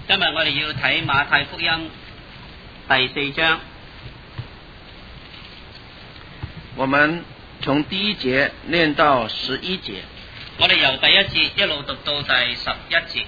今日我哋要睇馬太福音第4章。 我們從第1節念到11節。 我哋由第1節一路讀到第11節。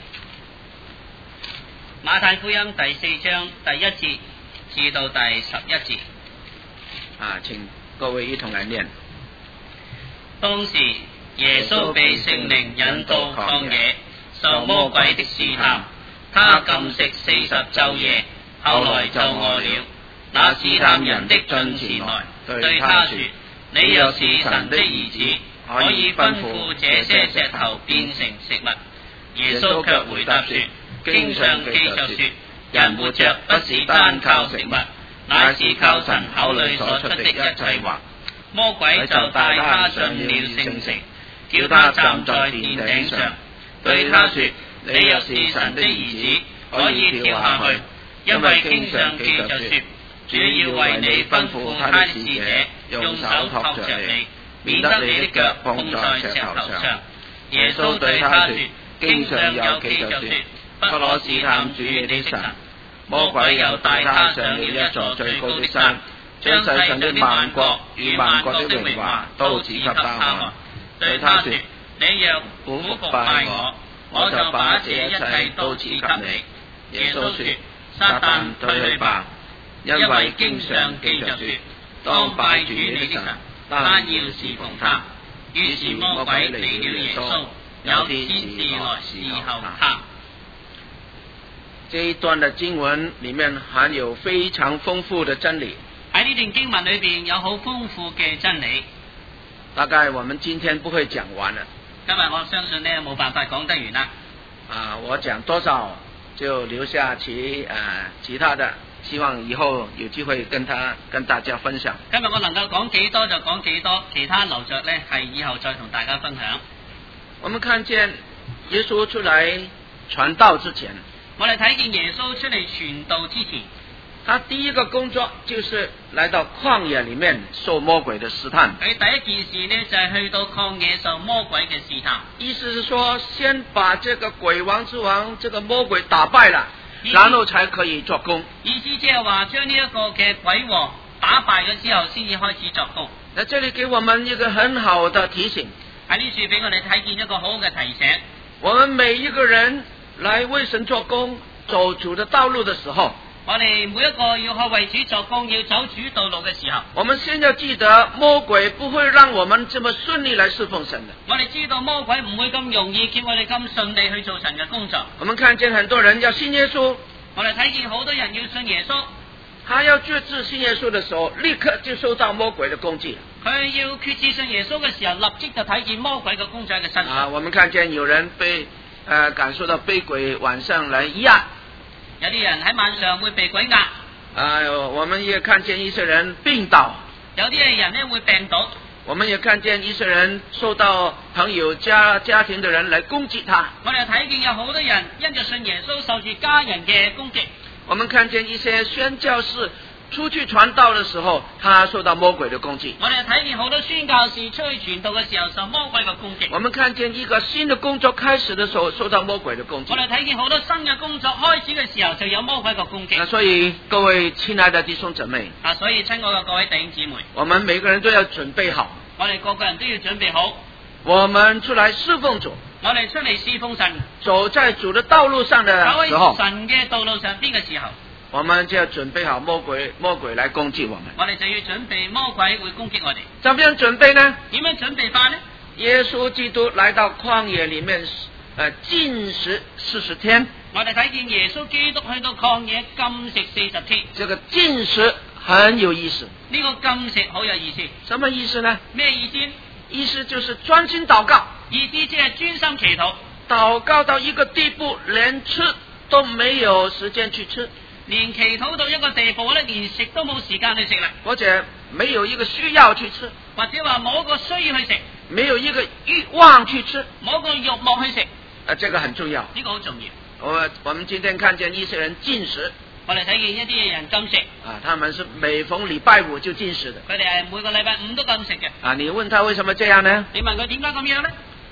馬太福音第4章第1節至到第11節。 請各位一同來念。 當時耶穌被聖靈引到曠野，受魔鬼的試探。他禁食40晝夜，後來就餓了。那試探人的進前來，對他說：你若是神的兒子，可以吩咐這些石頭變成食物。耶穌卻回答說：經上記着說，人活着不是單靠食物，乃是靠神口裏所出的一切話。魔鬼就帶他進了聖城，叫他站在殿頂上，對他說：你若是神的兒子，可以跳下去，因為經上記着說，主要為你吩咐他的使者用手托着你，免得你的腳碰在石頭上。耶穌對他說：經上有記着說，不可試探主你的神。魔鬼又帶他上了一座最高的山，將世上的萬國與萬國的榮華都指給他看，對他說：你若俯伏拜我，我就把這一切都指給你。耶穌說：撒旦退去吧，因為經上記着說，當拜主你的神，單要侍奉他。於是魔鬼離了耶穌，有天使來侍候他。 這一段的經文裡面含有非常豐富的真理。 喺呢段經文裏邊有好豐富嘅真理。 大概我們今天不會講完了。 今日我相信呢冇辦法講得完啦。 我講多少就留下其他的，希望以後有機會跟大家分享。 今日我能夠講幾多就講幾多，其他留着呢係以後再同大家分享。 我們看見耶穌出來傳道之前， 我哋睇見耶穌出嚟傳道之前， 他第一個工作就是來到曠野裡面受魔鬼的試探。 佢第一件事呢就係去到曠野受魔鬼嘅試探。 意思是說，先把這個鬼王之王，這個魔鬼打敗了，然後才可以做工。 意思即係話將呢一個嘅鬼王打敗咗之後，先至開始作工。 那這裡給我們一個很好的提醒。 喺呢處俾我哋睇見一個好嘅提醒。 我們每一個人來為神做工，走主的道路的時候， 我哋每一個要去為主作工，要走主道路嘅時候， 我們先要記得，魔鬼不會讓我們這麼順利來侍奉神的。 我哋知道魔鬼唔會咁容易叫我哋咁順利去做神嘅工作。 我們看見很多人要信耶穌， 我哋睇見好多人要信耶穌， 他要決志信耶穌的時候，立刻就受到魔鬼的攻擊。 佢要決志信耶穌嘅時候，立即就睇見魔鬼嘅攻擊喺佢身上。 我們看見有人被感受到被鬼晚上來壓。 有啲人喺晚上會被鬼壓。 我們也看見一些人病倒。 有啲人呢會病倒。 我們也看見一些人受到朋友家庭的人來攻擊他。 我哋睇見有好多人因着信耶穌受住家人嘅攻擊。 我們看見一些宣教士出去傳道的時候，他受到魔鬼的攻擊。 我哋睇見好多宣教士出去傳道嘅時候受魔鬼嘅攻擊。 我們看見一個新的工作開始的時候，受到魔鬼的攻擊。 我哋睇見好多新嘅工作開始嘅時候就有魔鬼嘅攻擊。 所以各位親愛的弟兄姊妹， 所以親愛嘅各位弟兄姊妹， 我們每個人都要準備好。 我哋個個人都要準備好。 我們出來侍奉主， 我哋出嚟侍奉神， 走在主的道路上的時候， 神嘅道路上邊嘅時候， 我們就要準備好魔鬼來攻擊我們。 我哋就要準備魔鬼會攻擊我哋。 怎麼樣準備呢？ 點樣準備法呢？ 耶穌基督來到曠野裡面，禁食40天。 我哋睇見耶穌基督去到曠野禁食40天。 這個禁食很有意思。 呢個禁食好有意思。 什麼意思呢？ 咩意思？ 意思就是專心禱告。 意思即係專心祈禱。 禱告到一個地步，連吃都沒有時間去吃。 連祈禱到一個地步咧，連食都冇時間去食啦。 或者沒有一個需要去吃， 或者話冇一個需要去食， 沒有一個慾望去吃， 冇一個慾望去食。 這個很重要。 呢個好重要。 我們今天看見一些人禁食。 我哋睇見一啲人禁食。 他們是每逢禮拜五就禁食的。 佢哋係每個禮拜五都禁食嘅。 你問他為什麼這樣呢？ 你問佢點解咁樣呢？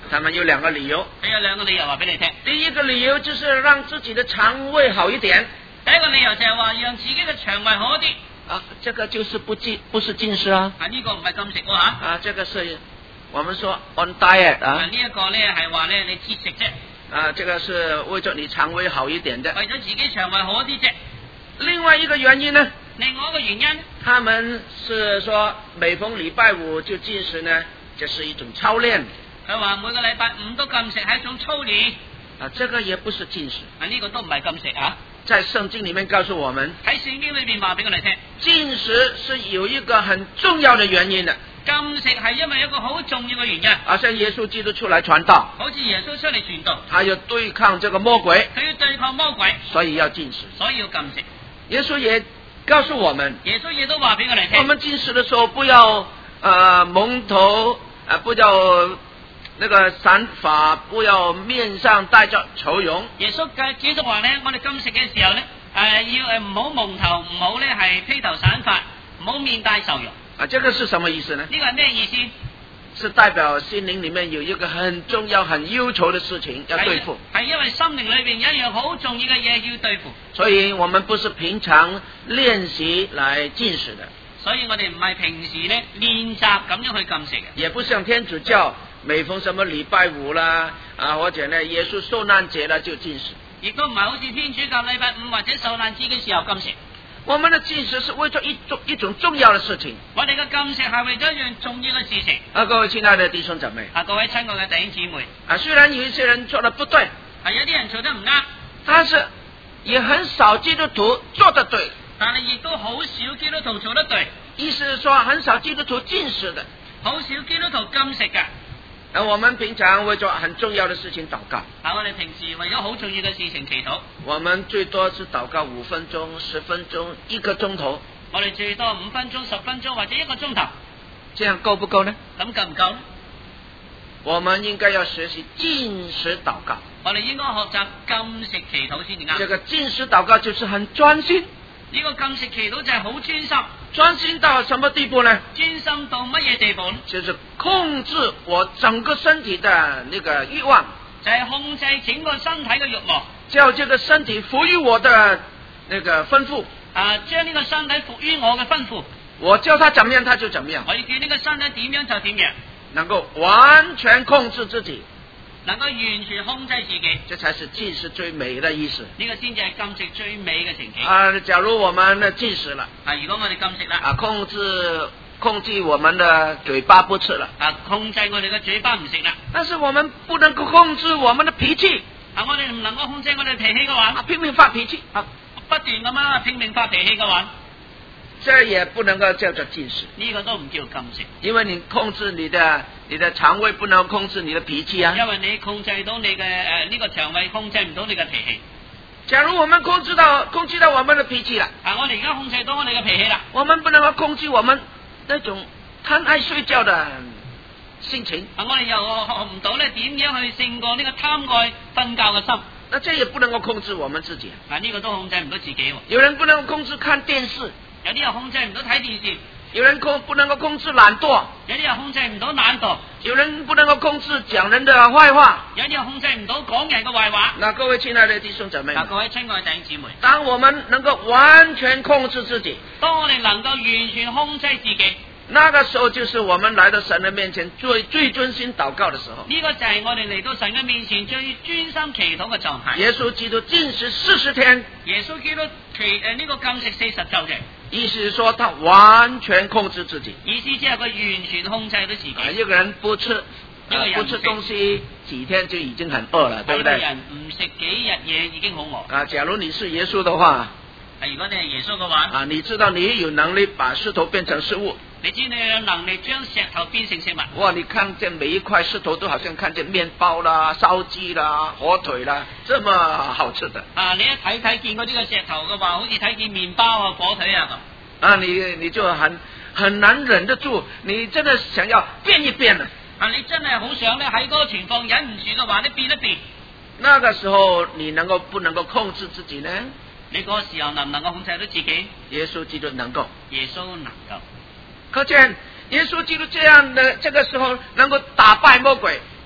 他們有兩個理由。 佢有兩個理由話俾你聽。 第一個理由就是讓自己的腸胃好一點。 第一個理由就係話讓自己嘅腸胃好一啲。 啊，這個就是不是禁食啊。 呢個唔係禁食喎嚇。 啊，這個是我們說 on diet 啊。 呢一個咧係話咧你節食啫。 啊，這個是為咗你腸胃好一點的。 為咗自己腸胃好一啲啫。 另外一個原因呢？ 另外一個原因， 他們是說每逢禮拜五就禁食呢，這是一種操練。 佢話每個禮拜五都禁食係一種操練。 啊，這個也不是禁食。 呢個都唔係禁食啊。 在聖經裏面告訴我們， 喺聖經裏邊話俾我哋聽， 禁食是有一個很重要的原因的。 禁食係因為一個好重要嘅原因。 好像耶穌基督出來傳道， 好似耶穌出嚟傳道， 他要對抗這個魔鬼， 佢要對抗魔鬼， 所以要禁食。 所以要禁食。 耶穌也告訴我們， 耶穌亦都話俾我哋聽， 我們禁食的時候不要蒙頭，不要那個散髮，不要面上帶着愁容。 耶穌繼續話咧，我哋禁食嘅時候咧，要唔好蒙頭，唔好咧係披頭散髮，唔好面帶愁容。 啊，這個是什麼意思呢？ 呢個係咩意思？ 是代表心靈裏面有一個很重要、很憂愁的事情要對付。 係因為心靈裏邊有一樣好重要嘅嘢要對付。 所以我們不是平常練習來禁食的。 所以我哋唔係平時咧練習咁樣去禁食嘅。 也不像天主教每逢什麼禮拜五啦，或者呢耶穌受難節啦就禁食。 亦都唔係好似天主教禮拜五或者受難節嘅時候禁食。 我們的禁食是為咗一種重要的事情。 我哋嘅禁食係為咗一樣重要嘅事情。 各位親愛的弟兄姊妹。 各位親愛嘅弟兄姊妹。 雖然有一些人做得不對。 有啲人做得唔啱。 但是也很少基督徒做得對。 但係亦都好少基督徒做得對。 意思是說很少基督徒禁食的。 好少基督徒禁食嘅。 我們平常為咗很重要的事情禱告。 我哋平時為咗好重要嘅事情祈禱。 我們最多是禱告5分鐘、10分鐘、1個鐘頭。 我哋最多5分鐘、10分鐘或者1個鐘頭。 這樣夠不夠呢？ 咁夠唔夠呢？ 我們應該要學習禁食禱告。 我哋應該學習禁食祈禱先至啱。 這個禁食禱告就是很專心。 呢個禁食祈禱就係好專心。 專心到什麼地步呢？ 專心到乜嘢地步呢？ 就是控制我整個身體的那個慾望。 就係控制整個身體嘅慾望。 叫這個身體服於我的那個吩咐。 將呢個身體服於我嘅吩咐。 我叫他怎麼樣，他就怎麼樣。 我要叫呢個身體點樣就點樣。 能夠完全控制自己。 能夠完全控制自己， 這才是禁食最美的意思。 呢個先至係禁食最美嘅情景。 假如我們禁食了， 如果我哋禁食啦， 控制我們的嘴巴不吃了， 控制我哋嘅嘴巴唔食啦。 但是我們不能夠控制我們的脾氣， 我哋唔能夠控制我哋脾氣嘅話， 拼命發脾氣， 不斷咁樣拼命發脾氣嘅話， 這也不能夠叫做禁食。 呢個都唔叫禁食， 因為你控制你的腸胃，不能控制你的脾氣啊。 因為你控制到你嘅呢個腸胃，控制唔到你嘅脾氣。 假如我們控制到我們的脾氣了， 我哋而家控制到我哋嘅脾氣啦， 我們不能夠控制我們那種貪愛睡覺的心情。 我哋又學唔到咧點樣去勝過呢個貪愛瞓覺嘅心。 那這也不能夠控制我們自己。 呢個都控制唔到自己。 有人不能夠控制看電視， 有啲人控制唔到睇電視。 有人不能夠控制懶惰， 有啲人控制唔到懶惰。 有人不能夠控制講人的壞話， 有啲人控制唔到講人嘅壞話。 那各位親愛的弟兄姊妹， 各位親愛的弟兄姊妹， 當我們能夠完全控制自己， 當我哋能夠完全控制自己， 那個時候就是我們來到神的面前最專心禱告的時候。 呢個就係我哋嚟到神嘅面前最專心祈禱嘅狀態。 耶穌基督禁食40天， 耶穌基督呢個禁食40晝嘅。 意思是說他完全控制自己， 意思即係佢完全控制到自己。 一個人不吃東西幾天就已經很餓了，對不對？ 一個人唔食幾日嘢已經好餓。 假如你是耶穌的話， 如果你係耶穌嘅話， 你知道你有能力把石頭變成食物。 你知你有能力將石頭變成食物。 哇！你看見每一塊石頭都好像看見麵包啦、燒雞啦、火腿啦，這麼好吃的。 你一睇見嗰啲嘅石頭嘅話，好似睇見麵包啊、火腿啊咁。 你就很難忍得住，你真的想要變一變了。 你真係好想咧喺嗰個情況忍唔住嘅話，你變一變。 那個時候你不能夠控制自己呢？ 你嗰個時候能唔能夠控制到自己？ 耶穌基督能夠。 耶穌能夠。 可見耶穌基督這樣的這個時候能夠打敗魔鬼，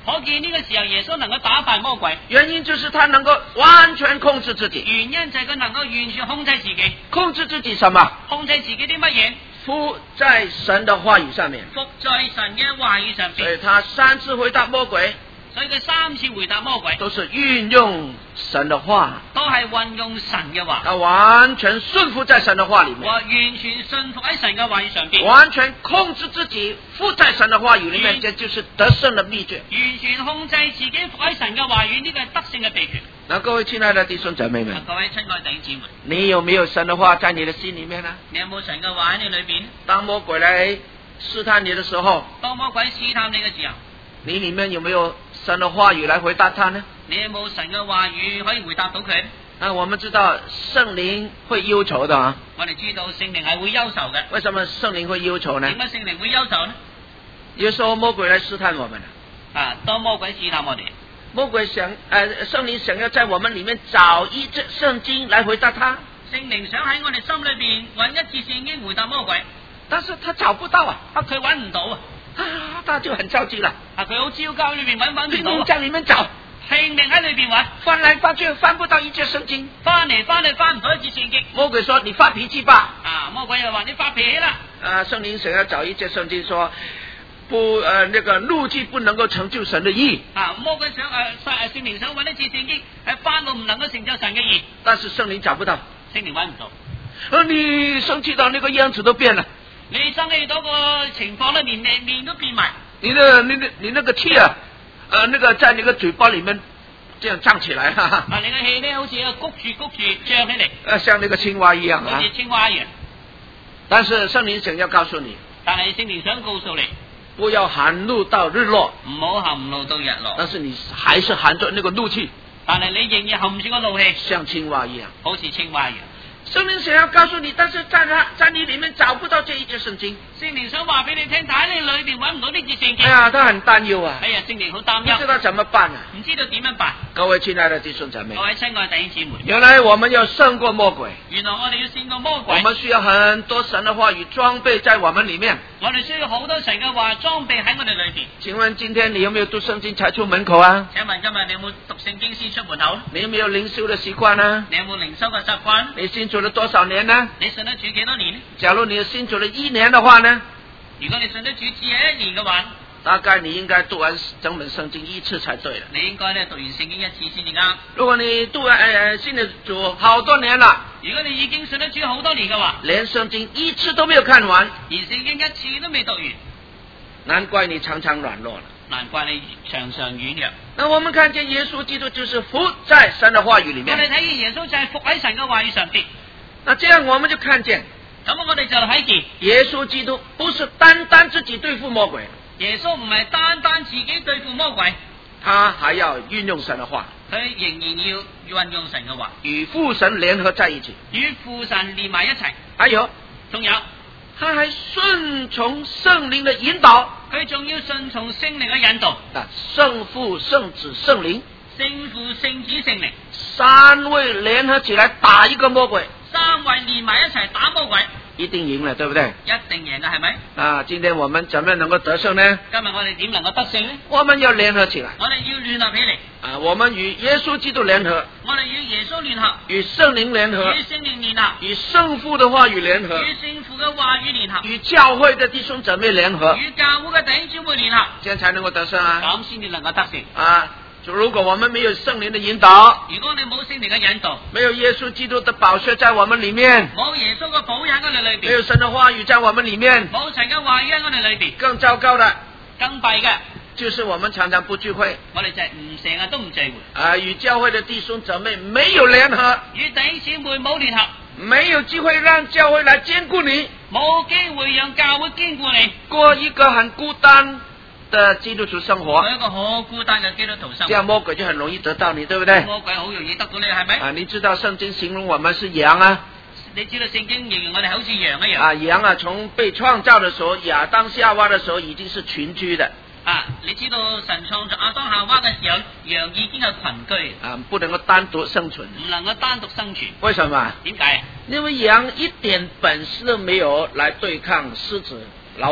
可見呢個時候耶穌能夠打敗魔鬼， 原因就是他能夠完全控制自己。 原因就係佢能夠完全控制自己。 控制自己什麼？ 控制自己啲乜嘢？ 伏在神的話語上面。 伏在神嘅話語上邊。 所以他3次回答魔鬼， 所以佢3次回答魔鬼， 都是運用神的話， 都係運用神嘅話。 他完全順服在神的話裏面， 完全順服喺神嘅話語上邊， 完全控制自己伏在神的話語裏面，這就是得勝的秘訣。 完全控制自己伏喺神嘅話語，呢個係得勝嘅秘訣。 那各位親愛的弟兄姊妹們， 各位親愛弟兄姊妹， 你有沒有神的話在你的心裏面呢？ 你有冇神嘅話喺你裏邊？ 當魔鬼來試探你的時候， 當魔鬼試探你嘅時候， 你裏面有沒有神的話語來回答他呢？ 你有冇神嘅話語可以回答到佢？ 那我們知道聖靈會憂愁的啊。 我哋知道聖靈係會憂愁嘅。 為什麼聖靈會憂愁呢？ 點解聖靈會憂愁呢？ 有時候魔鬼來試探我們啊，當魔鬼試探我哋， 魔鬼聖靈想要在我們裏面找一節聖經來回答他。 聖靈想喺我哋心裏邊揾一節聖經回答魔鬼， 但是他找不到啊， 佢揾唔到啊， 他就很着急啦。 佢好焦急，裏邊揾唔到， 拼命在裏面找， 拼命喺裏邊揾， 翻來翻去翻不到一節聖經， 翻嚟翻去翻唔到一節聖經。 魔鬼說：你發脾氣吧。 魔鬼又話你發脾氣啦。 聖靈想要找一節聖經說，不那個怒氣不能夠成就神的義。 魔鬼想聖靈想揾一節聖經，係翻到唔能夠成就神嘅義， 但是聖靈找不到， 聖靈揾唔到。 你生氣到那個樣子都變了， 你生氣到個情況咧，連面都變埋。 你那個氣啊，那個在那個嘴巴裏面這樣脹起來，哈哈。 你個氣咧好似谷住脹起嚟， 像那個青蛙一樣啊。 好似青蛙一樣。 但是聖靈想要告訴你， 但係聖靈想告訴你， 不要含怒到日落， 唔好含怒到日落。 但是你還是含着那個怒氣， 但係你仍然含住個怒氣， 像青蛙一樣， 好似青蛙一樣。 聖靈想要告訴你，但是在你裏面找不到這一節聖經。 聖靈想話俾你聽，但喺你裏邊揾唔到呢節聖經。 哎呀，他很擔憂啊。 聖靈好擔憂， 不知道怎麼辦啊？ 唔知道點樣辦。 各位親愛的弟兄姊妹， 各位親愛的弟兄姊妹， 原來我們要勝過魔鬼。 原來我哋要勝過魔鬼。 我們需要很多神的話語裝備在我們裏面。 我哋需要好多神嘅話裝備喺我哋裏邊。 請問今天你有沒有讀聖經才出門口啊？ 請問今日你有冇讀聖經先出門口？ 你有沒有靈修的習慣啊？ 你有冇靈修嘅習慣？ 你信主了多少年呢？ 你信得主幾多年呢？ 假如你信主了1年的話呢？ 如果你信得主只係1年嘅話， 大概你應該讀完整本聖經1次才對了。 你應該咧讀完聖經1次先至啱。 如果你信了主好多年了， 如果你已經信得主好多年嘅話， 連聖經1次都沒有看完， 連聖經1次都未讀完， 難怪你常常軟弱了。 難怪你常常軟弱。 那我們看見耶穌基督就是伏在神的話語裏面。 我哋睇見耶穌就係伏喺神嘅話語上邊。 那這樣我們就看見， 咁我哋就睇見耶穌基督不是單單自己對付魔鬼， 耶穌唔係單單自己對付魔鬼， 他還要運用神的話， 佢仍然要運用神嘅話， 與父神聯合在一起， 與父神連埋一齊。 還有， 仲有， 他還順從聖靈的引導， 佢仲要順從聖靈嘅引導。 聖父、聖子、聖靈， 聖父、聖子、聖靈三位聯合起來打一個魔鬼， 三位連埋一齊打魔鬼， 一定贏了，對不對？ 一定贏嘅，係咪？ 今天我們怎麼能夠得勝呢？ 今日我哋點能夠得勝呢？ 我們要聯合起來， 我哋要聯合起嚟。 我們與耶穌基督聯合， 我哋與耶穌聯合， 與聖靈聯合， 與聖靈聯合， 與聖父的話語聯合， 與聖父嘅話語聯合， 與教會的弟兄姊妹聯合， 與教會嘅弟兄姊妹聯合， 這樣才能夠得勝啊！ 咁先至能夠得勝。 就如果我們沒有聖靈的引導， 如果你冇聖靈嘅引導， 沒有耶穌基督的寶血在我們裏面， 冇耶穌嘅寶血喺我哋裏邊， 沒有神的話語在我們裏面， 冇神嘅話語喺我哋裏邊， 更糟糕的， 更弊嘅， 就是我們常常不聚會， 我哋就係成日都唔聚會， 與教會的弟兄姊妹沒有聯合， 與弟兄姊妹冇聯合， 沒有機會讓教會來堅固你， 冇機會讓教會堅固你， 過一個很孤單的基督徒生活， 一個好孤單嘅基督徒生活， 這樣魔鬼就很容易得到你，對不對？ 魔鬼好容易得到你，係咪？ 你知道聖經形容我們是羊啊？ 你知道聖經形容我哋好似羊一樣。 羊從被創造的時候，亞當夏娃的時候已經是群居的。 你知道神創造亞當夏娃嘅時候，羊已經係群居。 不能夠單獨生存。 唔能夠單獨生存。 為什麼？ 點解？ 因為羊一點本事都沒有來對抗獅子、老虎。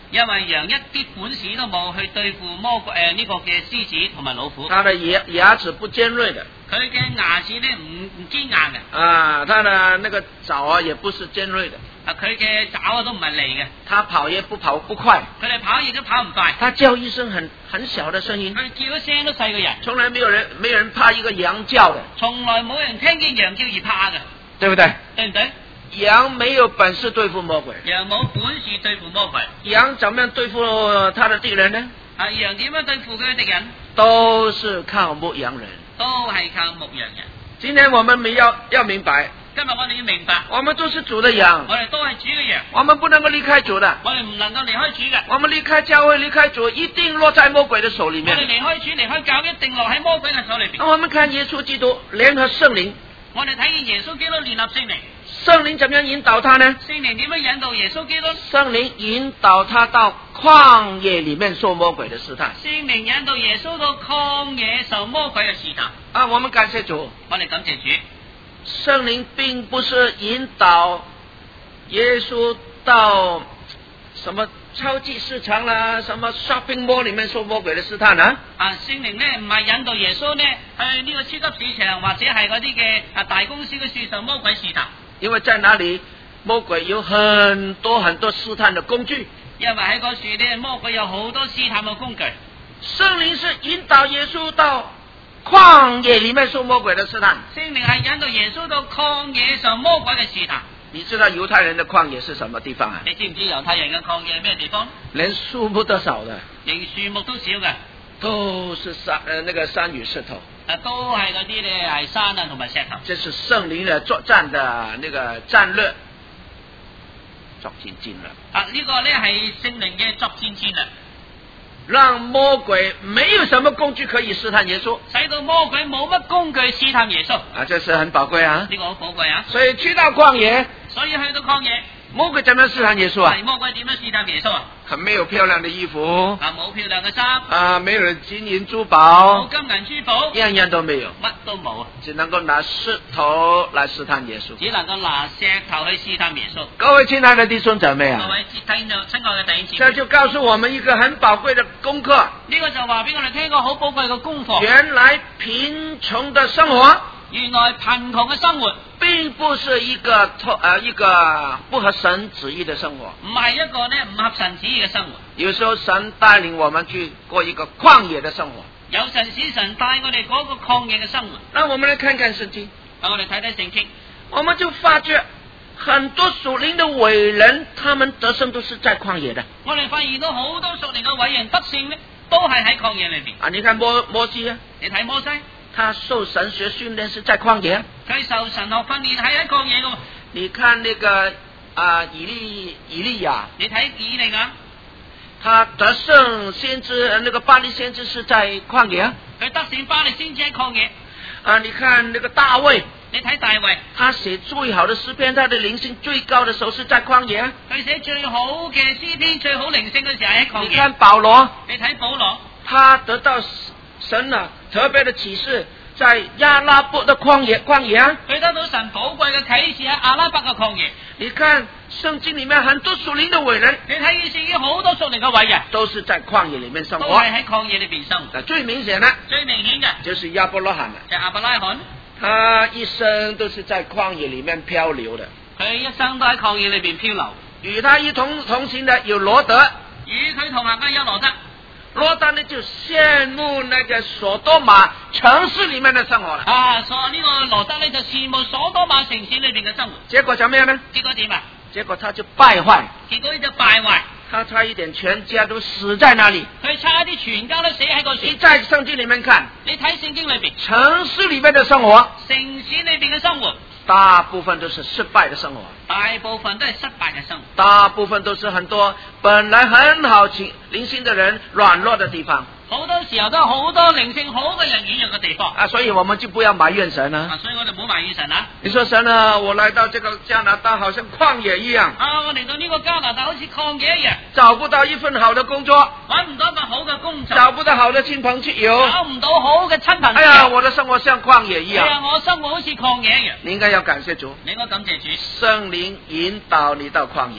因為羊一啲本事都冇去對付魔鬼呢個嘅獅子同埋老虎。 它的牙齒不尖銳的。 佢嘅牙齒咧唔堅硬嘅。 啊，它的那個爪啊也不是尖銳的。 佢嘅爪都唔係利嘅。 它跑也不跑不快。 佢哋跑亦都跑唔快。 它叫一聲很小的聲音。 佢叫一聲都細過人。 從來沒有人怕一個羊叫的。 從來冇人聽見羊叫而怕嘅。 對不對？ 對唔對？ 羊沒有本事對付魔鬼。 羊冇本事對付魔鬼。 羊怎麼樣對付他的敵人呢？ 羊點樣對付佢嘅敵人？ 都是靠牧羊人。 都係靠牧羊人。 今天我們要明白。 今日我哋要明白。 我們都是主的羊。 我哋都係主嘅羊。 我們不能夠離開主的。 我哋唔能夠離開主嘅。 我們離開教會離開主，一定落在魔鬼的手裏面。 我哋離開主離開教，一定落喺魔鬼嘅手裏邊。 那我們看耶穌基督聯合聖靈。 我哋睇見耶穌基督聯合聖靈。 聖靈怎麼樣引導他呢？ 聖靈點樣引導耶穌基督？ 聖靈引導他到曠野裏面受魔鬼的試探。 聖靈引導耶穌到曠野受魔鬼嘅試探。 啊，我們感謝主。 我哋感謝主。 聖靈並不是引導耶穌到什麼超級市場啦，什麼 shopping mall 裏面受魔鬼的試探啊。 聖靈呢唔係引導耶穌呢去呢個超級市場或者係嗰啲嘅大公司嘅處受魔鬼試探。因為在那裏魔鬼有很多很多試探的工具。因為喺嗰處呢魔鬼有好多試探嘅工具。 聖靈是引導耶穌到曠野裏面受魔鬼的試探。 聖靈係引導耶穌到曠野受魔鬼嘅試探。 你知道猶太人的曠野是什麼地方啊？ 你知唔知猶太人嘅曠野係咩地方？ 連樹木都少的。連樹木都少嘅。 都是那個山與石頭。 都係嗰啲咧係山啊同埋石頭。 這是聖靈的作戰的那個戰略作戰戰略。 呢個咧係聖靈嘅作戰戰略。 讓魔鬼沒有什麼工具可以試探耶穌， 使到魔鬼冇乜工具試探耶穌。 啊，這是很寶貴啊！ 呢個好寶貴啊！ 所以去到曠野， 所以去到曠野， 魔鬼怎麼試探耶穌啊？ 魔鬼點樣試探耶穌啊？ 沒有漂亮的衣服， 冇漂亮嘅衫， 沒有金銀珠寶， 冇金銀珠寶， 樣樣都沒有， 乜都冇， 只能夠拿石頭來試探耶穌， 只能夠拿石頭去試探耶穌。 各位親愛的弟兄姊妹啊， 各位親愛嘅弟兄姊妹， 這就告訴我們一個很寶貴的功課。 呢個就話俾我哋聽一個好寶貴嘅功課。 原來貧窮的生活， 原來貧窮嘅生活並不是一個不合神旨意的生活， 唔係一個呢唔合神旨意嘅生活。 有時候神帶領我們去過一個曠野的生活， 有陣時神帶我哋過一個曠野嘅生活。 那我們來看看聖經， 我哋睇睇聖經， 我們就發覺很多屬靈的偉人，他們得勝都是在曠野的。 我哋發現到好多屬靈嘅偉人得勝呢，都係喺曠野裏邊。 你看摩西啊， 你睇摩西， 他受神學訓練是在曠野， 佢受神學訓練係喺曠野嘅。 你看那個以利亞， 你睇以利亞， 他得勝先知那個巴力先知是在曠野， 佢得勝巴力先知喺曠野。 你看那個大衛， 你睇大衛， 他寫最好的詩篇，他的靈性最高的時候是在曠野。 佢寫最好嘅詩篇，最好靈性嘅時候喺曠野。 你看保羅， 你睇保羅， 他得到神特別的啟示，在亞拉伯的曠野啊。 佢得到神寶貴嘅啟示喺阿拉伯嘅曠野。 你看聖經裏面很多屬靈的偉人， 你睇聖經好多屬靈嘅偉人， 都是在曠野裏面生活， 都係喺曠野裏邊生活。 最明顯的， 最明顯嘅就是亞伯拉罕， 就亞伯拉罕， 他一生都是在曠野裏面漂流的。 佢一生都喺曠野裏邊漂流。 與他一同行的有羅德， 與佢同行嘅有羅德。 羅德呢就羨慕那個所多瑪城市裏面的生活了。 所以呢個羅德呢就羨慕所多瑪城市裏邊嘅生活。 結果怎麼樣呢？ 結果點啊？ 結果他就敗壞。 結果就敗壞。 他差一點全家都死在那裏。 佢差啲全家都死喺個樹。 你在聖經裏面看， 你睇聖經裏邊， 城市裏面的生活， 城市裏邊嘅生活， 大部分都是失敗的生活。 大部分都係失敗嘅生活。 大部分都是很多本來很好靈性的人軟弱的地方。 好多時候都有好多靈性好嘅人軟弱嘅地方。 所以我們就不要埋怨神啊。 所以我哋唔好埋怨神啊。 你說神啊，我來到這個加拿大好像曠野一樣。 我嚟到呢個加拿大好似曠野一樣。 找不到一份好的工作， 揾唔到一份好嘅工作， 找不到好的親朋戚友， 找唔到好嘅親朋戚友。 我的生活像曠野一樣。 我生活好似曠野一樣。 你應該要感謝主。 你應該感謝主。 聖靈引導你到曠野。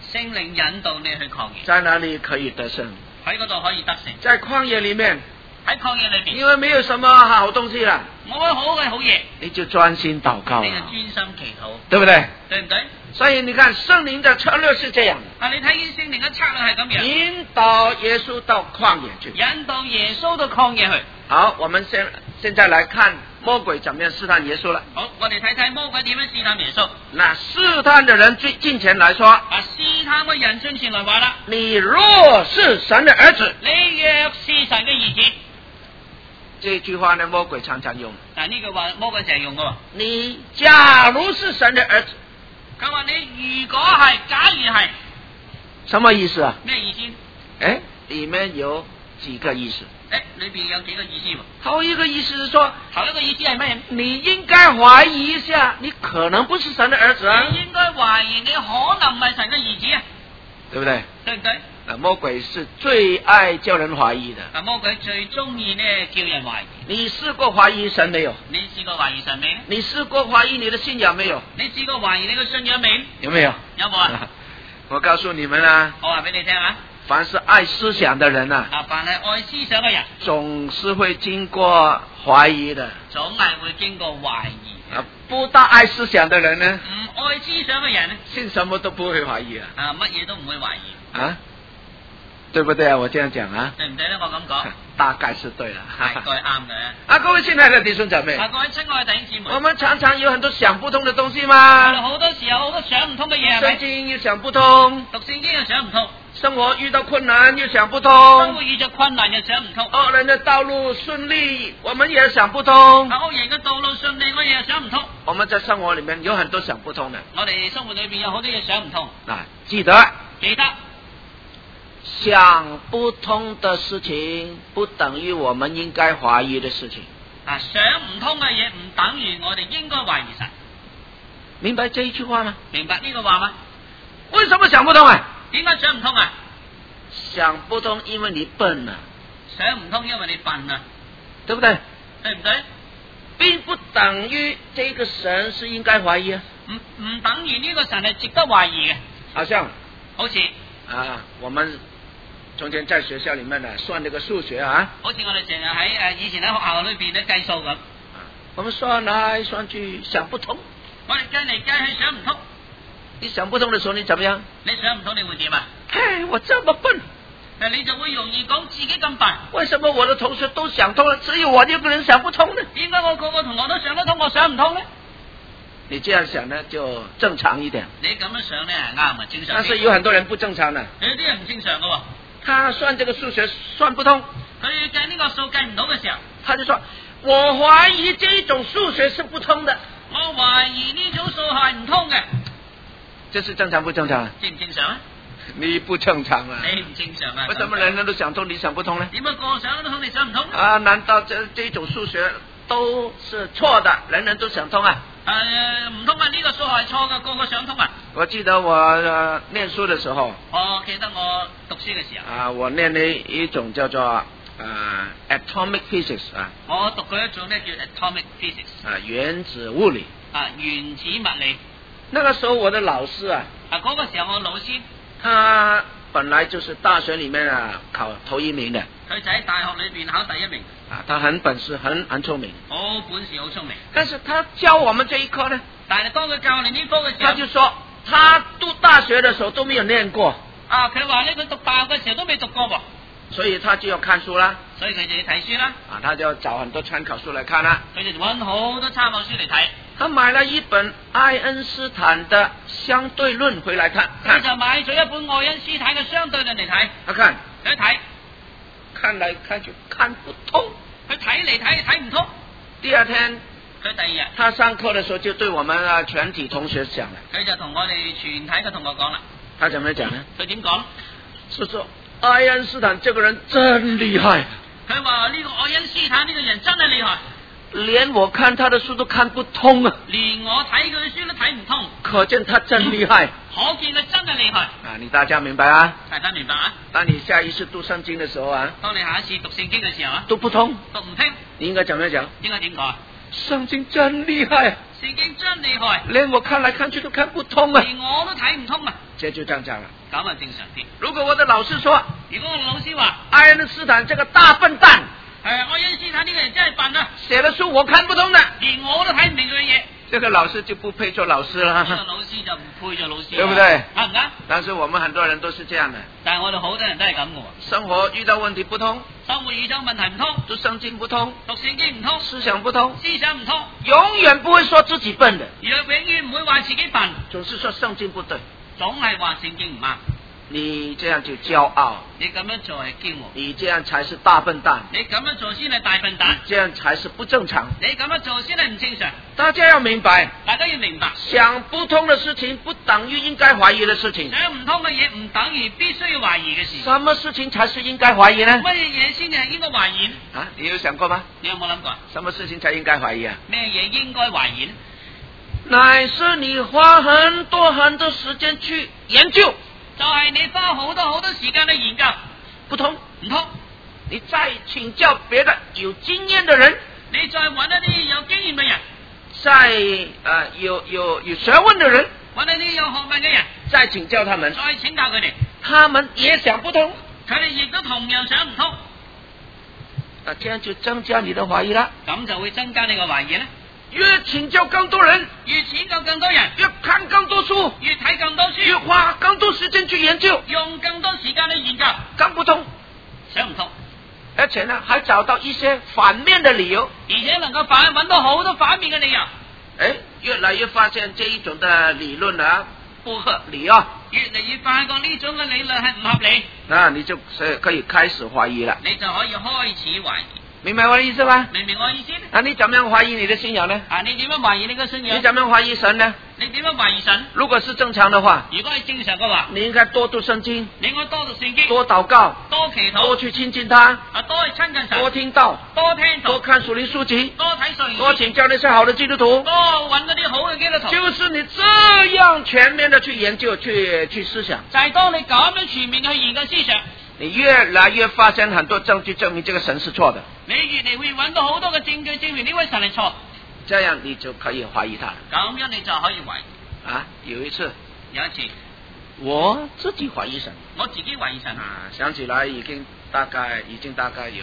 聖靈引導你去曠野， 在哪裡可以得勝？ 喺嗰度可以得勝。 在曠野裡面， 喺曠野裏邊， 因為沒有什麼好東西啦， 冇乜好嘅好嘢， 你就專心禱告你就了， 專心祈禱， 對不對？ 對唔對？ 所以你看聖靈的策略是這樣， 啊，你睇見聖靈嘅策略係咁樣， 引導耶穌到曠野去。 引導耶穌到曠野去。 好，我們現在來看魔鬼怎麼樣試探耶穌了。 好，我哋睇睇魔鬼點樣試探耶穌。 那試探的人進前來說， 啊，試探嘅人進前來話啦， 你若是神的兒子， 你若是神嘅兒子。 這句話呢，魔鬼常常用。 但呢句話魔鬼成日用嘅喎。 你假如是神的兒子， 佢話你如果係，假如係， 什麼意思啊？ 咩意思？ 哎，裏面有幾個意思。 裏邊有幾個意思喎？ 頭一個意思是說， 頭一個意思係乜嘢？ 你應該懷疑一下，你可能不是神的兒子啊。 你應該懷疑你可能唔係神嘅兒子啊， 對不對？ 對唔對？ 魔鬼是最愛叫人懷疑的。 魔鬼最中意呢叫人懷疑。 你試過懷疑神沒有？ 你試過懷疑神未？ 你試過懷疑你的信仰沒有？ 你試過懷疑你嘅信仰未？ 有沒有？ 有冇啊？ 我告訴你們啊， 我話俾你聽啊， 凡是愛思想的人啊， 凡係愛思想嘅人， 總是會經過懷疑的。 總係會經過懷疑。 不大愛思想的人呢？ 唔愛思想嘅人呢？ 信什麼都不會懷疑啊。 乜嘢都唔會懷疑。 啊？對不對啊？我這樣講啊？ 對唔對呢？我咁講， 大概是對了， 大概啱嘅。 各位親愛的弟兄姊妹， 各位親愛的弟兄姊妹， 我們常常有很多想不通的東西嘛。 好多時候好多想唔通嘅嘢， 聖經又想不通， 讀聖經又想唔通， 生活遇到困難又想不通， 生活遇着困難又想唔通， 惡人的道路順利我們也想不通， 惡人嘅道路順利我也想唔通。 我們在生活裏面有很多想不通的。 我哋生活裏邊有好多嘢想唔通。 記得想不通的事情不等於我們應該懷疑的事情。 想唔通嘅嘢唔等於我哋應該懷疑神。 明白這一句話嗎？ 明白呢個話嗎？ 為什麼想不通啊？ 點解想唔通啊？ 想不通，因為你笨啊。 想唔通，因為你笨啊， 對不對？ 對唔對？ 並不等於這個神是應該懷疑啊。 唔等於呢個神係值得懷疑嘅。 好似我們從前在學校裏面算這個數學啊， 好似我哋成日喺以前喺學校裏邊咧計數咁， 我們算來算去想不通， 我哋計嚟計去想唔通。 你想不通的時候你怎麼樣？ 你想唔通你會點啊？ 我這麼笨， 你就會容易講自己咁笨。 為什麼我的同學都想通了，只有我一個人想不通呢？ 點解我個個同學都想得通，我想唔通呢？ 你這樣想呢就正常一點。 你咁樣想呢係啱啊，正常。 但是有很多人不正常的， 有啲人唔正常嘅。 他算這個數學算不通， 佢計呢個數計唔到嘅時候， 他就說：我懷疑這種數學是不通的。 我懷疑呢種數係唔通嘅。 這是正常不正常？ 正唔正常啊？ 你不正常啊！ 你唔正常啊！ 為什麼人人都想通，你想不通呢？ 點解個想得通，你想唔通？ 難道這種數學都是錯的，人人都想通啊？ 唔通啊！呢個數係錯嘅，個個想通啊！ 我記得我念書的時候， 我記得我讀書嘅時候， 我念呢一種叫做atomic physics 啊。 我讀過一種呢叫 atomic physics 原子物理。 原子物理。 那個時候我的老師嗰個時候我老師， 他本來就是大學裏面考頭一名的。 佢就喺大學裏邊考第一名。 他很本事，很聰明。 好本事，好聰明。 但是他教我們這一科呢？ 但係當佢教你呢科嘅時候， 他就說他讀大學的時候都沒有念過。 佢話呢，佢讀大學嘅時候都未讀過喎。 所以他就要看書啦。 所以佢就要睇書啦。 他就要找很多參考書來看啦。 佢就揾好多參考書嚟睇。 他買了一本愛因斯坦的相對論回來看。 佢就買咗一本愛因斯坦嘅相對論嚟睇。佢睇， 看來看去看不通。 佢睇嚟睇去睇唔通。 第二天， 佢第二日， 他上課的時候就對我們全體同學講了。 佢就同我哋全體嘅同學講啦。 他怎麼講呢？ 佢點講？ 是說愛因斯坦這個人真厲害。 佢話呢個愛因斯坦呢個人真係厲害。 連我看他的書都看不通啊！ 連我睇佢嘅書都睇唔通， 可見他真厲害。 可見佢真係厲害。 你大家明白啊？ 大家明白啊？ 當你下一次讀聖經的時候當你下一次讀聖經嘅時候讀不通， 讀唔聽， 你應該怎麼樣講？ 應該點講？ 聖經真厲害。 聖經真厲害， 連我看來看去都看不通啊！ 連我都睇唔通啊！ 這就這樣講了。 咁啊正常啲。 如果我的老師說， 如果我老師話， 愛因斯坦這個大笨蛋， 愛因斯坦呢個人真係笨啊， 寫的書我看不懂的， 連我都睇唔明佢嘅嘢。 這個老師就不配做老師了。 呢個老師就唔配做老師， 對不對？ 啱唔啱？ 但是我們很多人都是這樣的， 但係我哋好多人都係咁嘅喎。 生活遇到問題不通， 生活遇到問題唔通， 讀聖經不通， 讀聖經唔通， 思想不通， 思想唔通， 永遠不會說自己笨的， 永遠唔會話自己笨， 總是說聖經不對。 總係話聖經唔啱。 你這樣就驕傲， 你咁樣做係驕傲， 你這樣才是大笨蛋， 你咁樣做先係大笨蛋， 這樣才是不正常。 你咁樣做先係唔正常。 大家要明白， 大家要明白， 想不通的事情不等於應該懷疑的事情。 想唔通嘅嘢唔等於必須要懷疑嘅事。 什麼事情才是應該懷疑呢？ 乜嘢先係應該懷疑呢？ 啊，你有想過嗎？ 你有冇諗過？ 什麼事情才應該懷疑啊？ 咩嘢應該懷疑呢？ 乃是你花很多時間去研究， 就係你花好多時間去研究， 不通， 唔通， 你再請教別的有經驗的人， 你再揾一啲有經驗嘅人， 再有學問的人， 揾一啲有學問嘅人， 再請教他們， 再請教佢哋， 他們也想不通， 佢哋亦都同樣想唔通， 這樣就增加你的懷疑啦。 咁就會增加你個懷疑咧。 越請教更多人， 越請教更多人， 越看更多書， 越睇更多書， 越花更多時間去研究， 用更多時間去研究， 更不通， 想唔通， 而且呢，還找到一些反面的理由， 而且能夠揾到好多反面嘅理由。 越來越發現這一種的理論啊不合理啊， 越嚟越發覺呢種嘅理論係唔合理， 那你就可以開始懷疑了， 你就可以開始懷疑。 明白我的意思嗎？ 明唔明我意思呢？ 那你怎麼樣懷疑你的信仰呢？ 你點樣懷疑你個信仰？ 你怎麼樣懷疑神呢？ 你點樣懷疑神？ 如果是正常的話， 如果係正常嘅話， 你應該多讀聖經， 你應該多讀聖經， 多禱告， 多祈禱， 多去親近他， 多去親近神， 多聽道， 多聽道， 多看屬靈書籍， 多睇聖經， 多請教那些好的基督徒， 多揾嗰啲好嘅基督徒。 就是你這樣全面的去研究、去思想， 就係當你咁樣全面去研究思想， 你越來越發現很多證據證明這個神是錯的， 你越嚟會揾到好多嘅證據證明呢位神係錯， 這樣你就可以懷疑他。 咁樣你就可以懷疑。 有一次我自己懷疑神， 我自己懷疑神想起來已經大概有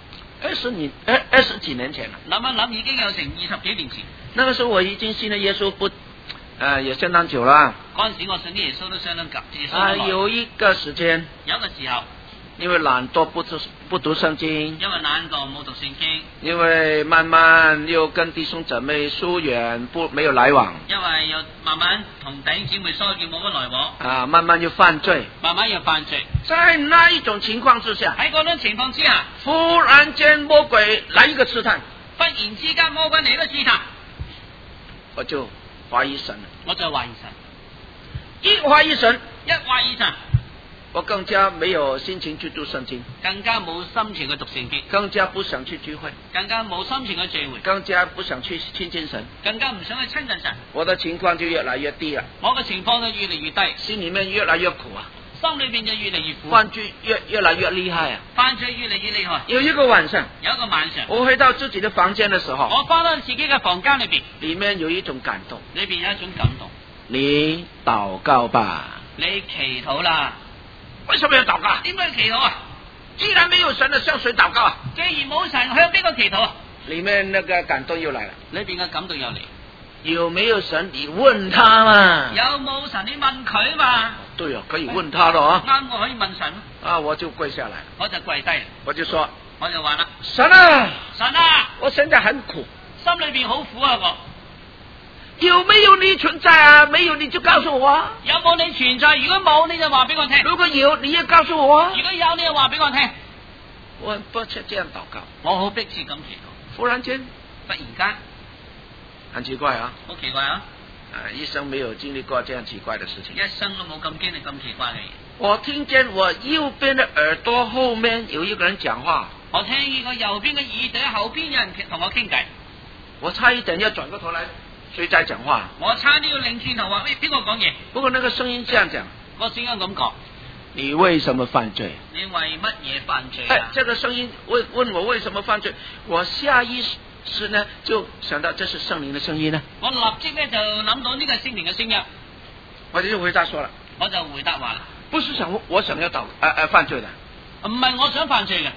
20幾年前了。 諗一諗已經有成20幾年前。 那個時候我已經信了耶穌也相當久了。 嗰陣時我信啲耶穌都相當久。 有一個時間， 有個時候， 因為懶惰不讀聖經， 因為懶惰冇讀聖經， 因為慢慢又跟弟兄姊妹疏遠，沒有來往， 因為又慢慢同弟兄姊妹疏遠冇乜來往， 慢慢又犯罪， 在那一種情況之下， 喺嗰種情況之下， 忽然間魔鬼來一個試探， 忽然之間魔鬼嚟個試探， 我就懷疑神了。一懷疑神，我更加沒有心情去讀聖經， 更加冇心情去讀聖經， 更加不想去聚會， 更加冇心情去聚會， 更加不想去親近神， 更加唔想去親近神。 我的情況就越來越低了， 我嘅情況就越嚟越低， 心裏面越來越苦啊， 心裏邊就越嚟越苦， 犯罪越來越厲害啊， 犯罪越嚟越厲害。 有一個晚上，我回到自己的房間的時候， 我翻到自己嘅房間裏邊， 裏面有一種感動， 裏邊有一種感動。 你禱告吧， 你祈禱啦。 為什麼要禱告？ 點解要祈禱啊？ 既然沒有神了，向誰禱告啊？ 既然冇神，向邊個祈禱啊？ 裏面那個感動又來了， 裏邊嘅感動又嚟。 有沒有神？你問他嘛。 有冇神？你問佢嘛。 對啊，可以問他的啊。 啱，我可以問神。 我就跪下來， 我就跪低， 我就說， 我就話啦， 神啊，我現在很苦， 心裏邊好苦啊我。 有沒有你存在啊？沒有你就告訴我。 有冇你存在？如果冇你就話俾我聽。 如果有你也告訴我。 如果有你就話俾我聽。 我很迫切這樣禱告， 我好迫切咁祈禱。 忽然間，很奇怪啊！ 好奇怪啊！ 一生沒有經歷過這樣奇怪的事情。 一生都冇咁經歷咁奇怪嘅嘢。 我聽見我右邊的耳朵後面有一個人講話。 我聽見我右邊嘅耳朵後邊有人同我傾偈。 我差一點要轉過頭來。誰在講話？ 我差啲要擰轉頭話，邊個講嘢？ 不過那個聲音這樣講， 個聲音咁講。 你為什麼犯罪？ 你為乜嘢犯罪啊？ 這個聲音問我為什麼犯罪？我下意時呢，就想到這是聖靈的聲音呢？ 我立即咧就諗到呢個聖靈嘅聲音， 我就回答說了， 我就回答話啦， 不是我想要犯罪的， 唔係我想犯罪嘅。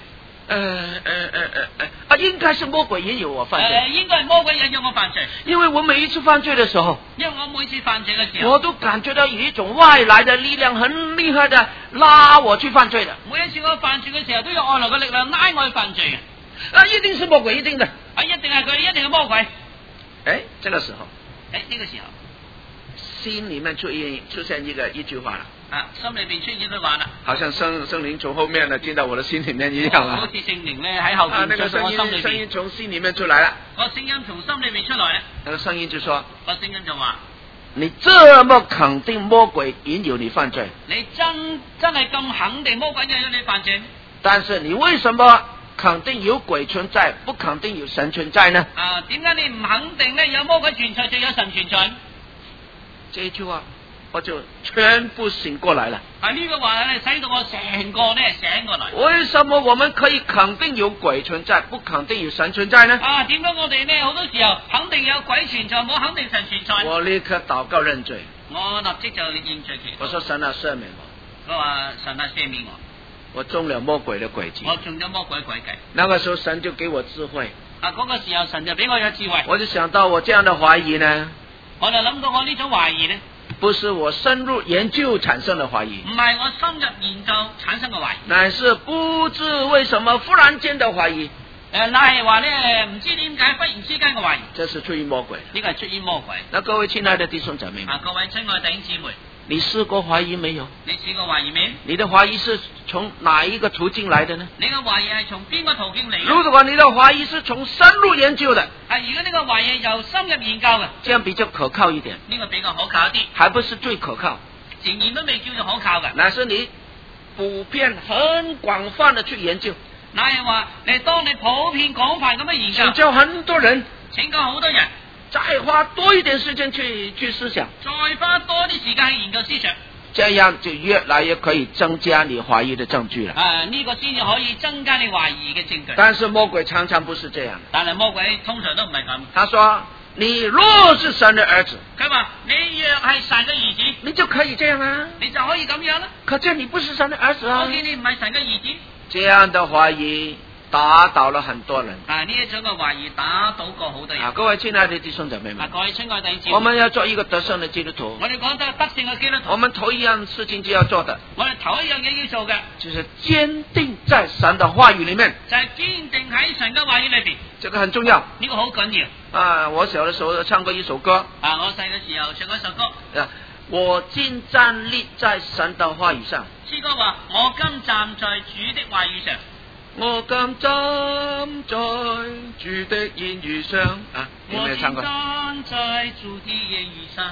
應該是魔鬼引誘我犯罪。 應該係魔鬼引誘我犯罪。 因為我每一次犯罪的時候， 因為我每次犯罪嘅時候， 我都感覺到有一種外來的力量很厲害的拉我去犯罪的。 每一次我犯罪嘅時候，都有外來嘅力量拉我去犯罪嘅。 一定是魔鬼，一定的。 一定係佢，一定係魔鬼。 這個時候， 呢個時候， 心裏面出現一句話了。 心裏邊出現句話啦， 好像聖靈從後面呢進到我的心裏面一樣啊！ 好似聖靈咧喺後邊進到我心裏邊。 聲音從心裏面出來了。 個聲音從心裏面出來咧。 那個聲音就說： 個聲音就話： 你這麼肯定魔鬼引誘你犯罪？ 你真係咁肯定魔鬼引誘你犯罪？ 但是你為什麼肯定有鬼存在，不肯定有神存在呢？ 點解你唔肯定咧有魔鬼存在就有神存在？ 這一句話。我就全部醒過來了。 呢個話咧，使到我成個咧醒過來。 為什麼我們可以肯定有鬼存在，不肯定有神存在呢？ 點解我哋咧好多時候肯定有鬼存在，冇肯定神存在？ 我立刻禱告認罪。 我立即就認罪祈禱。 我說神啊，赦免我。 我話神啊，赦免我。 我中了魔鬼的詭計。 我中咗魔鬼詭計。 那個時候神就給我智慧。 嗰個時候神就俾我有智慧。 我就想到我這樣的懷疑呢， 我就諗到我呢種懷疑呢， 不是我深入研究產生的懷疑， 唔係我深入研究產生嘅懷疑， 乃是不知為什麼忽然間的懷疑。 乃係話咧唔知點解忽然之間嘅懷疑， 這是出於魔鬼。 呢個係出於魔鬼。 那各位親愛的弟兄姊妹們， 各位親愛的弟兄姊妹， 你試過懷疑沒有？ 你試過懷疑沒？ 你的懷疑是從哪一個途徑來的呢？ 你嘅懷疑係從邊個途徑嚟？ 如果你的懷疑是從深入研究的， 如果呢個懷疑由深入研究嘅， 這樣比較可靠一點。 呢個比較可靠啲， 還不是最可靠， 仍然都未叫做可靠嘅。 乃是你普遍很廣泛的去研究。 乃係話當你普遍廣泛咁樣研究， 請教很多人， 請教好多人， 再花多一點時間去思想， 再花多啲時間去研究思想， 這樣就越來越可以增加你懷疑的證據了。 呢個先至可以增加你懷疑嘅證據。 但是魔鬼常常不是這樣， 但係魔鬼通常都唔係咁。 他說：你若是神的兒子， 佢話你若係神嘅兒子， 你就可以這樣啊， 你就可以咁樣啦。 可見你不是神的兒子啊。 可見你唔係神嘅兒子。 這樣的懷疑打倒了很多人。 呢一種嘅懷疑打倒過好多人。 各位親愛的弟兄姊妹們， 各位親愛的弟兄姊妹， 我們要做一個得勝的基督徒。 我哋講得得勝嘅基督徒， 我們頭一樣事情就要做的， 我哋頭一樣嘢要做嘅， 就是堅定在神的話語裏面。 就係堅定喺神嘅話語裏邊。 這個很重要。 呢個好緊要。 我小的時候唱過一首歌。 我細嘅時候唱過一首歌。 我今站立在神的話語上。 詩歌話：我今站在主的話語上。 我今站在主的言語上。有沒有唱過？ 我今站在主的言語上。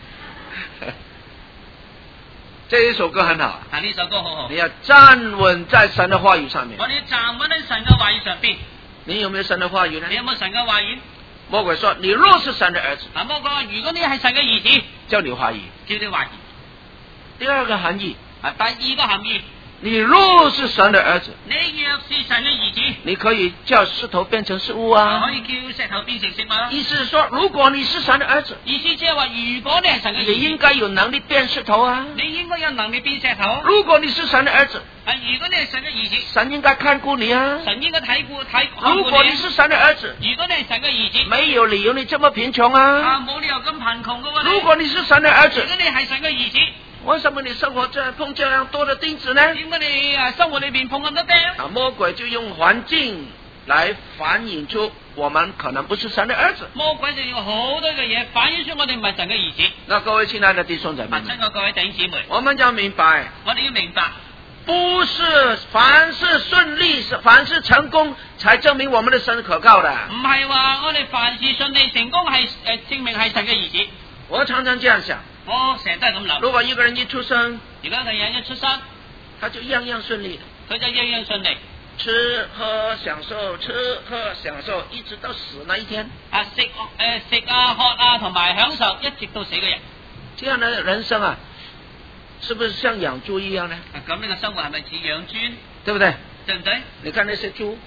這一首歌很好。 呢首歌好好。 你要站穩在神的話語上面。 我哋要站穩喺神嘅話語上邊。 你有沒有神的話語呢？ 你有冇神嘅話語？ 魔鬼說：你若是神的兒子。 魔鬼話：如果你係神嘅兒子， 叫你懷疑。 叫你懷疑。 第二個含義。 第二個含義。 你若是神的兒子， 你若是神嘅兒子， 你可以叫石頭變成食物啊！ 可以叫石頭變成食物。 意思是說，如果你是神的兒子， 意思即係話，如果你係神嘅兒子， 你應該有能力變石頭啊！ 你應該有能力變石頭。 如果你是神的兒子， 如果你係神嘅兒子， 神應該看顧你啊！ 神應該睇顧你。 如果你是神的兒子， 如果你係神嘅兒子， 沒有理由你這麼貧窮啊！ 冇理由咁貧窮噶喎。 如果你是神的兒子， 如果你係神嘅兒子， 為什麼你生活在碰這樣多的釘子呢？ 點解你生活裏邊碰咁多釘？ 魔鬼就用環境來反映出我們可能不是神的兒子。 魔鬼就用好多嘅嘢反映出我哋唔係神嘅兒子。 那各位親愛的弟兄姊妹， 親愛各位弟兄姊妹， 我們要明白， 我哋要明白， 不是凡事順利、凡事成功才證明我們的神可靠的。 唔係話我哋凡事順利成功係證明係神嘅兒子。 我常常這樣想， 我成日都係咁諗。 如果一個人一出生， 而家個人一出生， 他就樣樣順利， 佢就樣樣順利， 吃喝享受，吃喝享受，一直到死那一天。 食喝同埋享受，一直到死嘅人。 這樣的人生啊，是不是像養豬一樣呢？ 咁呢個生活係咪似養豬？ 對不對？ 對唔對？ 你看那些豬，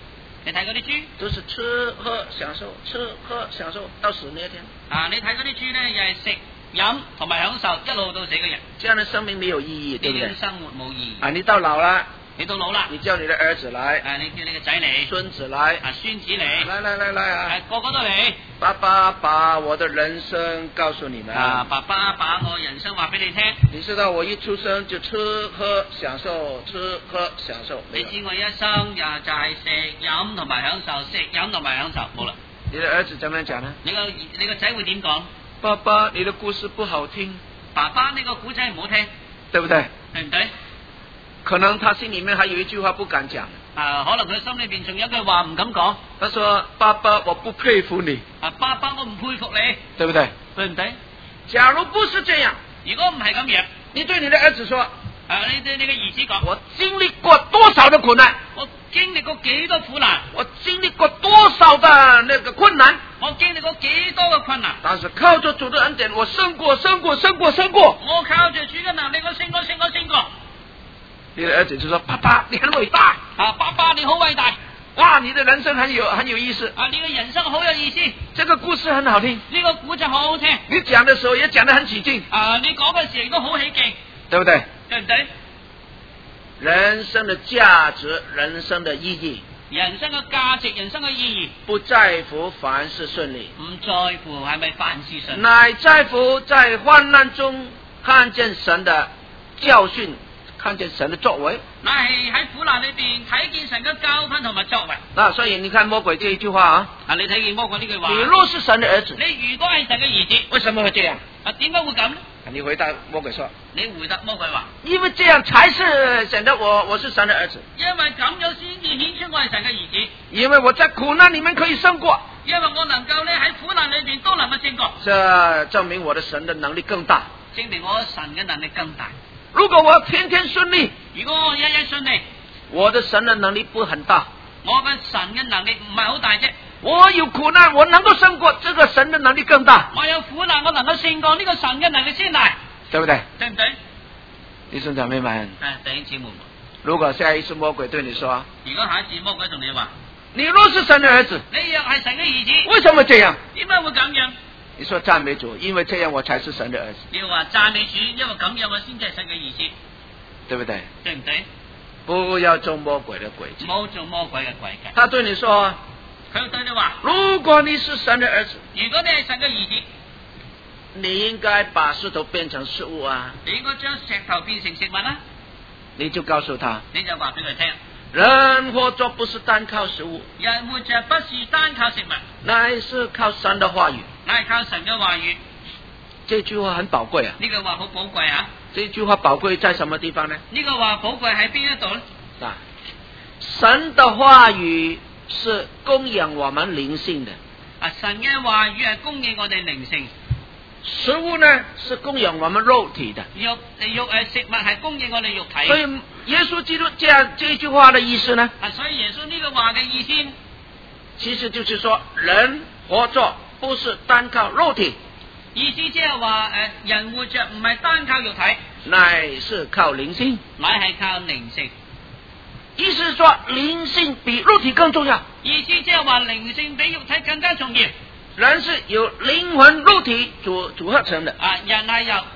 你睇嗰啲豬都是吃喝享受，吃喝享受到死那天。 啊，你睇嗰啲豬咧，又係食飲同埋享受，一路到死嘅人。 這樣的生命沒有意義，對不對呢？種生活冇意義。 啊，你到老了， 你到老啦， 你叫你的兒子來， 你叫你嘅仔嚟， 孫子來， 孫子嚟， 來啊！ 個個都嚟。 爸爸把我的人生告訴你們。 爸爸把我人生話俾你聽。 你知道我一出生就吃喝享受，吃喝享受。 你知我一生就係食飲同埋享受，食飲同埋享受，冇啦。 你的兒子怎麼樣講呢？ 你個仔會點講？ 爸爸，你的故事不好聽。 爸爸，呢個古仔唔好聽， 對不對？ 對唔對？ 可能他心裏面還有一句話不敢講。 可能佢心裏邊仲有一句話唔敢講。 他說：爸爸，我不佩服你。 爸爸，我唔佩服你， 對不對？ 對唔對？ 假如不是這樣， 如果唔係咁樣， 你對你的兒子說： 你對你嘅兒子講， 我經歷過多少的苦難， 我經歷過幾多苦難， 我經歷過多少的那個困難， 我經歷過幾多嘅困難， 但是靠着主的恩典，我勝過。 我靠着主嘅能力，我勝過。 你的兒子就說：爸爸，你很偉大。 爸爸，你好偉大。 哇，你的人生很有意思。 你嘅人生好有意思。 這個故事很好聽。 呢個故仔好好聽。 你講的時候也講得很起勁。 你講嘅時候亦都好起勁， 對不對？ 對唔對？ 人生的價值，人生的意義， 人生嘅價值，人生嘅意義， 不在乎凡事順利， 唔在乎係咪凡事順利， 乃在乎在患難中看見神的教訓，看見神的作為。 乃係喺苦難裏邊睇見神嘅教訓同埋作為。 那所以你看魔鬼這一句話你睇見魔鬼呢句話， 你若是神的兒子， 你如果係神嘅兒子， 為什麼會這樣？ 點解會咁呢？ 你回答魔鬼說， 你回答魔鬼話， 因為這樣才是顯得我是神的兒子， 因為咁樣先至顯出我係神嘅兒子， 因為我在苦難裏面可以勝過， 因為我能夠咧喺苦難裏邊都能夠勝過， 這證明我的神的能力更大， 證明我神嘅能力更大。 如果我天天順利， 如果我日日順利， 我的神的能力不很大， 我嘅神嘅能力唔係好大啫。 我有苦難，我能夠勝過，這個神的能力更大。 我有苦難，我能夠勝過，呢個神嘅能力先大， 對不對？ 對唔對？ 弟兄姊妹們， 弟兄姊妹們， 如果下一次魔鬼對你說， 如果下一次魔鬼同你話， 你若是神的兒子， 你若係神嘅兒子， 為什麼這樣？ 點解會咁樣？ 你說讚美主，因為這樣我才是神的兒子。 你要話讚美主，因為咁樣我先至係神嘅兒子， 對不對？ 對唔對？ 不要中魔鬼的詭計， 唔好做魔鬼嘅詭計。 他對你說， 佢對你話， 如果你是神的兒子， 如果你係神嘅兒子， 你應該把石頭變成食物啊！ 你應該將石頭變成食物啦。 你就告訴他， 你就話俾佢聽， 人活着不是單靠食物， 人活着不是單靠食物， 乃是靠神的話語。 乃係靠神嘅話語。 這句話很寶貴啊！ 呢句話好寶貴啊！ 這句話寶貴在什麼地方呢？ 呢個話寶貴喺邊一度呢？ 神的話語是供養我們靈性的。 神嘅話語係供應我哋靈性。 食物呢是供養我們肉體的。 食物係供應我哋肉體。 所以耶穌基督這句話的意思呢？ 所以耶穌呢個話嘅意思， 其實就是說人活着不是單靠肉體。 意思即係話人活着唔係單靠肉體， 乃是靠靈性。 乃係靠靈性。 意思是說靈性比肉體更重要。 意思即係話靈性比肉體更加重要。 人是由靈魂肉體組合成的。 人係由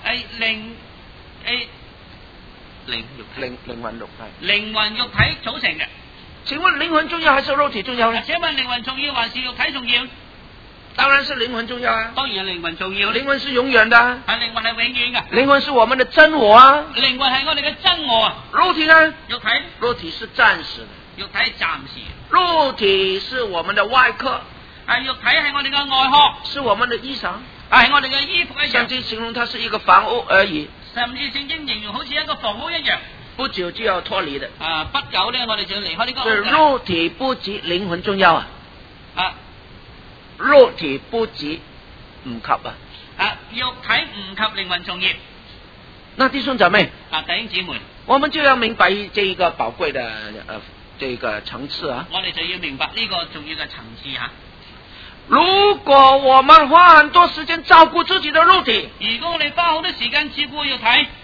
靈魂肉體。 靈魂肉體組成嘅。 請問靈魂重要還是肉體重要呢？ 請問靈魂重要還是肉體重要？ 當然是靈魂重要啊！ 當然係靈魂重要。 靈魂是永遠的。 靈魂係永遠嘅。 靈魂是我們的真我啊！ 靈魂係我哋嘅真我啊！ 肉體呢？ 肉體是暫時的。 肉體係暫時。 肉體是我們的外殼。 肉體係我哋嘅外殼。 是我們的衣裳。 係我哋嘅衣服一樣。 甚至形容它是一個房屋而已。 甚至聖經形容好似一個房屋一樣。 不久就要脫離的。 不久呢，我哋就要離開呢個屋。 肉體不及靈魂重要啊！肉體不及唔及啊！ 肉體唔及靈魂重要。 那弟兄姊妹， 弟兄姊妹， 我們就要明白這一個寶貴的這個層次啊！ 我哋就要明白呢個重要嘅層次吓。 如果我們花很多時間照顧自己的肉體， 如果我哋花好多時間照顧肉體，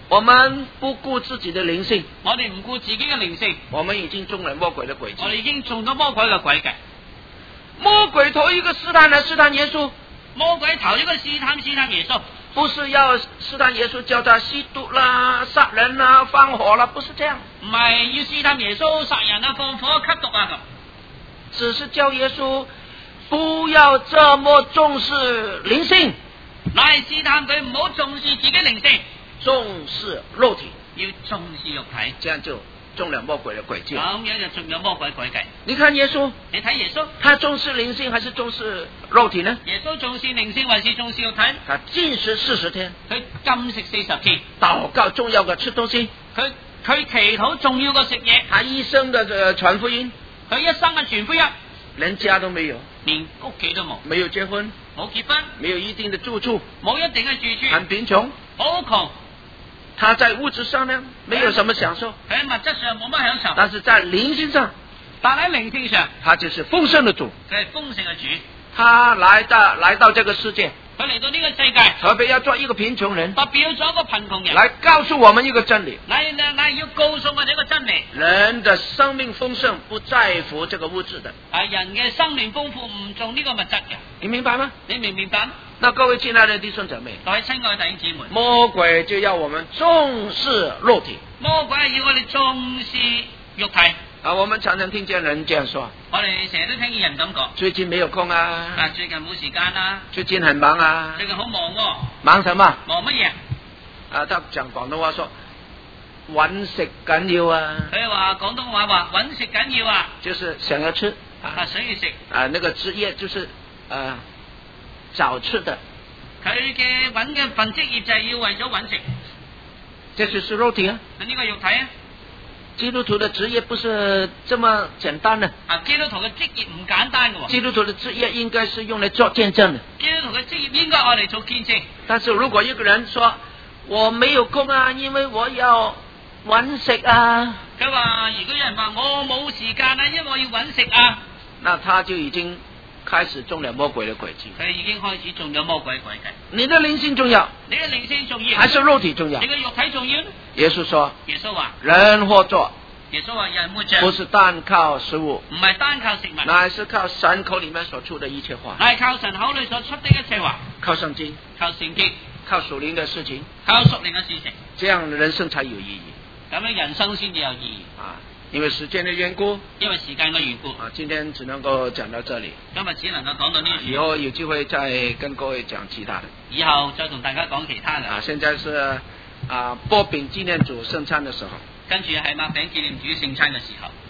我們不顧自己的靈性， 我哋唔顧自己嘅靈性， 我們已經中了魔鬼的詭計。 我哋已經中咗魔鬼嘅詭計。 魔鬼頭一個試探來試探耶穌， 魔鬼頭一個試探耶穌， 不是要試探耶穌叫他吸毒啦、殺人啦、放火啦，不是這樣。 唔係要試探耶穌殺人啊、放火、吸毒啊咁， 只是叫耶穌不要這麼重視靈性， 乃係試探佢唔好重視自己靈性， 重視肉體， 要重視肉體， 這樣就中了魔鬼的詭計。 咁樣就中咗魔鬼詭計。 你看耶穌， 你睇耶穌， 他重視靈性還是重視肉體呢？ 耶穌重視靈性還是重視肉體？ 他禁食40天， 佢禁食40天， 禱告重要過吃東西， 佢祈禱重要過食嘢， 他一生的傳福音， 佢一生嘅傳福音， 連家都沒有， 連屋企都冇， 沒有結婚， 冇結婚， 沒有一定的住處， 冇一定嘅住處， 很貧窮， 好窮。 他在物質上呢，沒有什麼享受， 佢喺物質上冇乜享受， 但是在靈性上， 但喺靈性上， 他就是豐盛的主。 佢係豐盛嘅主。 他來到這個世界， 佢嚟到呢個世界， 特別要做一個貧窮人， 特別要做一個貧窮人， 來告訴我們一個真理， 嚟要告訴我哋一個真理。 人的生命豐盛不在乎這個物質的， 人嘅生命豐富唔重呢個物質嘅， 你明白嗎？ 你明唔明白？ 那各位親愛的弟兄姊妹， 各位親愛的弟兄姊妹， 魔鬼就要我們重視肉體， 魔鬼係要我哋重視肉體。 我們常常聽見人這樣說， 我哋成日都聽見人咁講， 最近沒有空啊， 最近冇時間啦， 最近很忙啊， 最近好忙喎， 忙什麼？ 忙乜嘢？ 他講廣東話說揾食緊要啊， 佢話廣東話話揾食緊要啊， 就是想要吃想要食那個職業就是找吃的， 佢嘅揾嘅份職業就係要為咗揾食， 這就是肉體啊。 呢個肉體啊。 基督徒的職業不是這麼簡單的。 基督徒嘅職業唔簡單嘅。 基督徒的職業應該是用來做見證的。 基督徒嘅職業應該愛嚟做見證。 但是如果一個人說我沒有空啊，因為我要揾食啊， 佢話如果有人話我冇時間啊，因為我要揾食啊， 那他就已經開始中了魔鬼的詭計。 佢已經開始中咗魔鬼詭計。 你的靈性重要， 你嘅靈性重要， 還是肉體重要？ 你嘅肉體重要。 耶穌說， 耶穌話人活着， 耶穌話人活着不是單靠食物， 唔係單靠食物， 乃是靠神口裏面所出的一切話， 乃係靠神口裏所出的一切話， 靠聖經， 靠聖經， 靠屬靈的事情， 靠屬靈嘅事情， 這樣人生才有意義。 咁樣人生先至有意義。 因為時間的緣故， 因為時間嘅緣故， 今天只能夠講到這裏。 今日只能夠講到呢度。 以後有機會再跟各位講其他的。 以後再同大家講其他嘅。 現在是擘餅紀念主聖餐的時候。 跟住係擘餅紀念主聖餐嘅時候。